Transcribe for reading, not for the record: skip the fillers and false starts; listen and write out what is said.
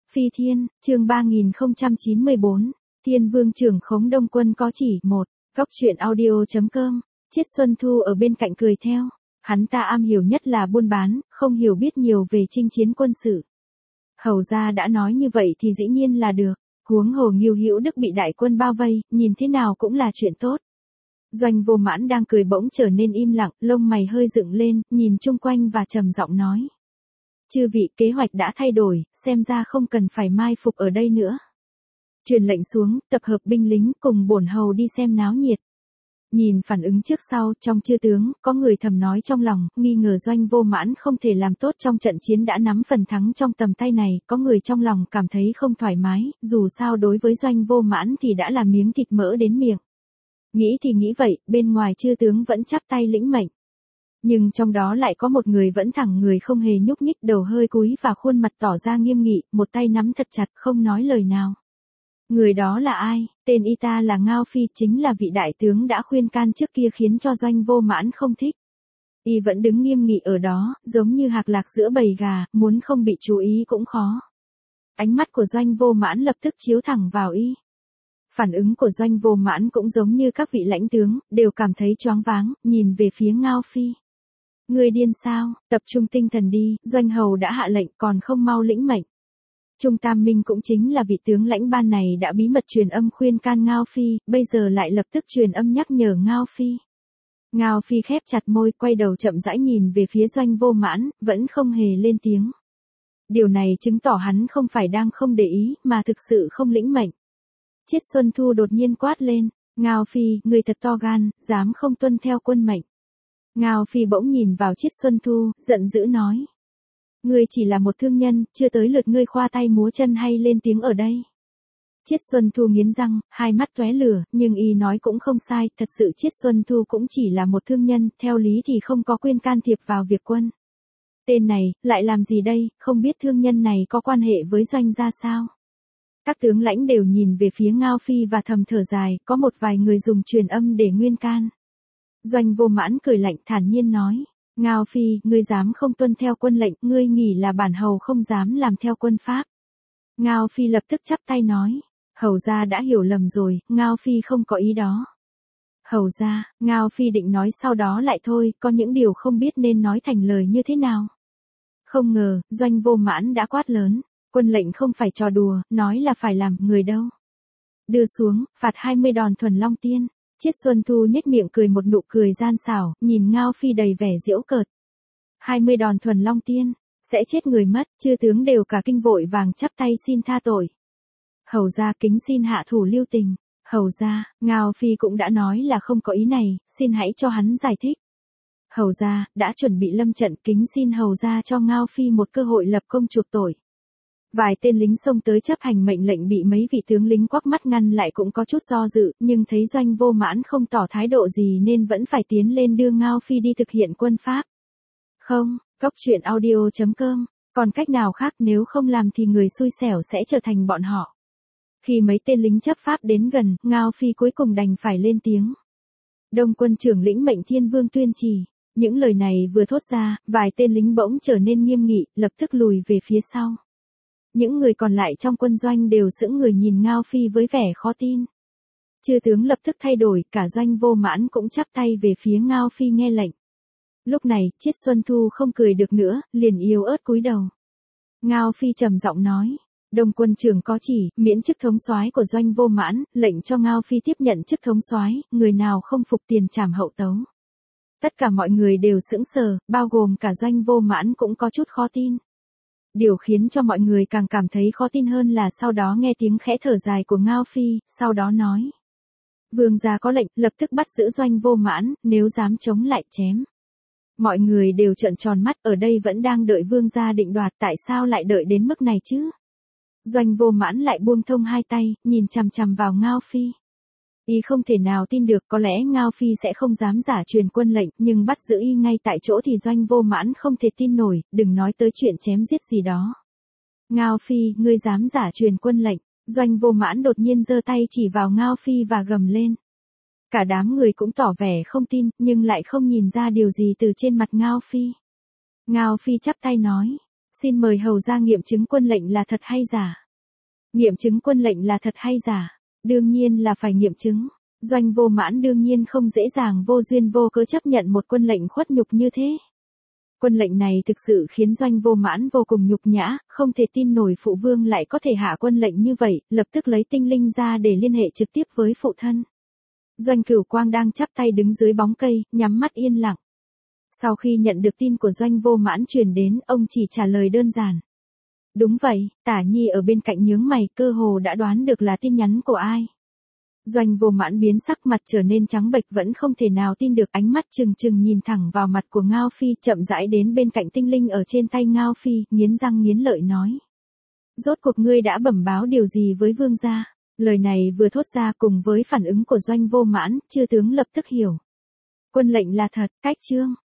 Phi Thiên, chương 3094, Thiên Vương trưởng khống Đông Quân có chỉ một. Góc truyện audio.com. Chiết Xuân Thu ở bên cạnh cười theo. Hắn ta am hiểu nhất là buôn bán, không hiểu biết nhiều về chinh chiến quân sự. Hầu ra đã nói như vậy thì dĩ nhiên là được. Huống hồ Ngưu Hữu Đức bị đại quân bao vây, nhìn thế nào cũng là chuyện tốt. Doanh Vô Mãn đang cười bỗng trở nên im lặng, lông mày hơi dựng lên, nhìn chung quanh và trầm giọng nói. Chư vị, kế hoạch đã thay đổi, xem ra không cần phải mai phục ở đây nữa. Truyền lệnh xuống, tập hợp binh lính cùng bổn hầu đi xem náo nhiệt. Nhìn phản ứng trước sau, trong chư tướng, có người thầm nói trong lòng, nghi ngờ Doanh Vô Mãn không thể làm tốt trong trận chiến đã nắm phần thắng trong tầm tay này, có người trong lòng cảm thấy không thoải mái, dù sao đối với Doanh Vô Mãn thì đã là miếng thịt mỡ đến miệng. Nghĩ thì nghĩ vậy, bên ngoài chư tướng vẫn chắp tay lĩnh mệnh. Nhưng trong đó lại có một người vẫn thẳng người không hề nhúc nhích, đầu hơi cúi và khuôn mặt tỏ ra nghiêm nghị, một tay nắm thật chặt không nói lời nào. Người đó là ai? Tên y ta là Ngao Phi, chính là vị đại tướng đã khuyên can trước kia khiến cho Doanh Vô Mãn không thích. Y vẫn đứng nghiêm nghị ở đó, giống như hạc lạc giữa bầy gà, muốn không bị chú ý cũng khó. Ánh mắt của Doanh Vô Mãn lập tức chiếu thẳng vào y. Phản ứng của Doanh Vô Mãn cũng giống như các vị lãnh tướng, đều cảm thấy choáng váng, nhìn về phía Ngao Phi. Người điên sao, tập trung tinh thần đi, Doanh hầu đã hạ lệnh còn không mau lĩnh mệnh. Trung Tam Minh cũng chính là vị tướng lãnh ban này đã bí mật truyền âm khuyên can Ngao Phi, bây giờ lại lập tức truyền âm nhắc nhở Ngao Phi. Ngao Phi khép chặt môi, quay đầu chậm rãi nhìn về phía Doanh Vô Mãn, vẫn không hề lên tiếng. Điều này chứng tỏ hắn không phải đang không để ý, mà thực sự không lĩnh mệnh. Chiết Xuân Thu đột nhiên quát lên, Ngao Phi, người thật to gan, dám không tuân theo quân mệnh. Ngao Phi bỗng nhìn vào Chiết Xuân Thu, giận dữ nói. Ngươi chỉ là một thương nhân, chưa tới lượt ngươi khoa tay múa chân hay lên tiếng ở đây. Chiết Xuân Thu nghiến răng, hai mắt tóe lửa, nhưng y nói cũng không sai, thật sự Chiết Xuân Thu cũng chỉ là một thương nhân, theo lý thì không có quyền can thiệp vào việc quân. Tên này, lại làm gì đây, không biết thương nhân này có quan hệ với Doanh ra sao? Các tướng lãnh đều nhìn về phía Ngao Phi và thầm thở dài, có một vài người dùng truyền âm để nguyên can. Doanh Vô Mãn cười lạnh thản nhiên nói. Ngao Phi, ngươi dám không tuân theo quân lệnh, ngươi nghĩ là bản hầu không dám làm theo quân pháp. Ngao Phi lập tức chắp tay nói. Hầu gia đã hiểu lầm rồi, Ngao Phi không có ý đó. Hầu gia, Ngao Phi định nói sau đó lại thôi, có những điều không biết nên nói thành lời như thế nào. Không ngờ, Doanh Vô Mãn đã quát lớn. Quân lệnh không phải trò đùa, nói là phải làm, người đâu. Đưa xuống, phạt 20 đòn thuần long tiên. Chiết Xuân Thu nhếch miệng cười một nụ cười gian xảo, nhìn Ngao Phi đầy vẻ giễu cợt. 20 đòn thuần long tiên, sẽ chết người mất, chư tướng đều cả kinh vội vàng chắp tay xin tha tội. Hầu gia kính xin hạ thủ lưu tình. Hầu gia, Ngao Phi cũng đã nói là không có ý này, xin hãy cho hắn giải thích. Hầu gia, đã chuẩn bị lâm trận, kính xin hầu gia cho Ngao Phi một cơ hội lập công chuộc tội. Vài tên lính xông tới chấp hành mệnh lệnh bị mấy vị tướng lính quắc mắt ngăn lại cũng có chút do dự, nhưng thấy Doanh Vô Mãn không tỏ thái độ gì nên vẫn phải tiến lên đưa Ngao Phi đi thực hiện quân pháp. Không, góc truyện audio.com, còn cách nào khác, nếu không làm thì người xui xẻo sẽ trở thành bọn họ. Khi mấy tên lính chấp pháp đến gần, Ngao Phi cuối cùng đành phải lên tiếng. Đông quân trưởng lĩnh mệnh Thiên Vương tuyên chỉ. Những lời này vừa thốt ra, vài tên lính bỗng trở nên nghiêm nghị, lập tức lùi về phía sau. Những người còn lại trong quân doanh đều sững người nhìn Ngao Phi với vẻ khó tin. Chư tướng lập tức thay đổi, cả Doanh Vô Mãn cũng chắp tay về phía Ngao Phi nghe lệnh. Lúc này, Chiết Xuân Thu không cười được nữa, liền yếu ớt cúi đầu. Ngao Phi trầm giọng nói, Đông quân trưởng có chỉ, miễn chức thống soái của Doanh Vô Mãn, lệnh cho Ngao Phi tiếp nhận chức thống soái, người nào không phục tiền trảm hậu tấu. Tất cả mọi người đều sững sờ, bao gồm cả Doanh Vô Mãn cũng có chút khó tin. Điều khiến cho mọi người càng cảm thấy khó tin hơn là sau đó nghe tiếng khẽ thở dài của Ngao Phi, sau đó nói. Vương gia có lệnh, lập tức bắt giữ Doanh Vô Mãn, nếu dám chống lại chém. Mọi người đều trợn tròn mắt, ở đây vẫn đang đợi vương gia định đoạt, tại sao lại đợi đến mức này chứ? Doanh Vô Mãn lại buông thông hai tay, nhìn chằm chằm vào Ngao Phi. Y không thể nào tin được, có lẽ Ngao Phi sẽ không dám giả truyền quân lệnh, nhưng bắt giữ y ngay tại chỗ thì Doanh Vô Mãn không thể tin nổi, đừng nói tới chuyện chém giết gì đó. Ngao Phi, ngươi dám giả truyền quân lệnh? Doanh Vô Mãn đột nhiên giơ tay chỉ vào Ngao Phi và gầm lên. Cả đám người cũng tỏ vẻ không tin, nhưng lại không nhìn ra điều gì từ trên mặt Ngao Phi. Ngao Phi chắp tay nói, Xin mời hầu ra nghiệm chứng quân lệnh là thật hay giả. Nghiệm chứng quân lệnh là thật hay giả? Đương nhiên là phải nghiệm chứng. Doanh Vô Mãn đương nhiên không dễ dàng vô duyên vô cớ chấp nhận một quân lệnh khuất nhục như thế. Quân lệnh này thực sự khiến Doanh Vô Mãn vô cùng nhục nhã, không thể tin nổi phụ vương lại có thể hạ quân lệnh như vậy, lập tức lấy tinh linh ra để liên hệ trực tiếp với phụ thân. Doanh Cửu Quang đang chắp tay đứng dưới bóng cây, nhắm mắt yên lặng. Sau khi nhận được tin của Doanh Vô Mãn truyền đến, ông chỉ trả lời đơn giản. Đúng vậy, Tả Nhi ở bên cạnh nhướng mày, cơ hồ đã đoán được là tin nhắn của ai. Doanh Vô Mãn biến sắc mặt trở nên trắng bệch, vẫn không thể nào tin được, ánh mắt trừng trừng nhìn thẳng vào mặt của Ngao Phi, chậm rãi đến bên cạnh tinh linh ở trên tay Ngao Phi, nghiến răng nghiến lợi nói. Rốt cuộc ngươi đã bẩm báo điều gì với vương gia? Lời này vừa thốt ra cùng với phản ứng của Doanh Vô Mãn, chư tướng lập tức hiểu. Quân lệnh là thật, cách chương.